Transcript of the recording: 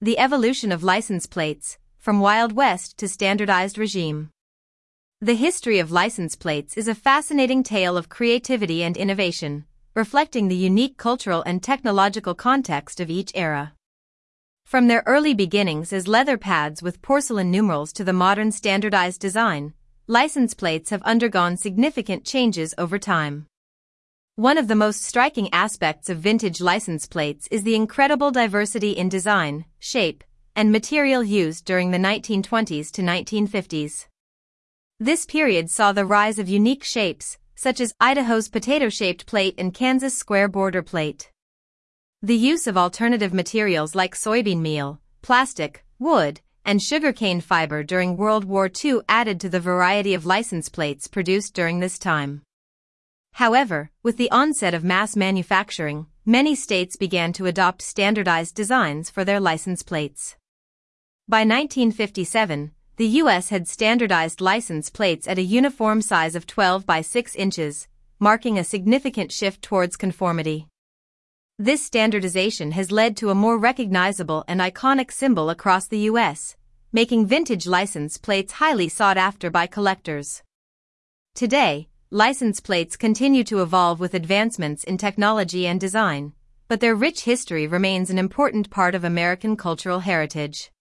The evolution of license plates, from Wild West to standardized regime. The history of license plates is a fascinating tale of creativity and innovation, reflecting the unique cultural and technological context of each era. From their early beginnings as leather pads with porcelain numerals to the modern standardized design, license plates have undergone significant changes over time. One of the most striking aspects of vintage license plates is the incredible diversity in design, shape, and material used during the 1920s to 1950s. This period saw the rise of unique shapes, such as Idaho's potato-shaped plate and Kansas' square border plate. The use of alternative materials like soybean meal, plastic, wood, and sugarcane fiber during World War II added to the variety of license plates produced during this time. However, with the onset of mass manufacturing, many states began to adopt standardized designs for their license plates. By 1957, the U.S. had standardized license plates at a uniform size of 12 by 6 inches, marking a significant shift towards conformity. This standardization has led to a more recognizable and iconic symbol across the U.S., making vintage license plates highly sought after by collectors. Today, license plates continue to evolve with advancements in technology and design, but their rich history remains an important part of American cultural heritage.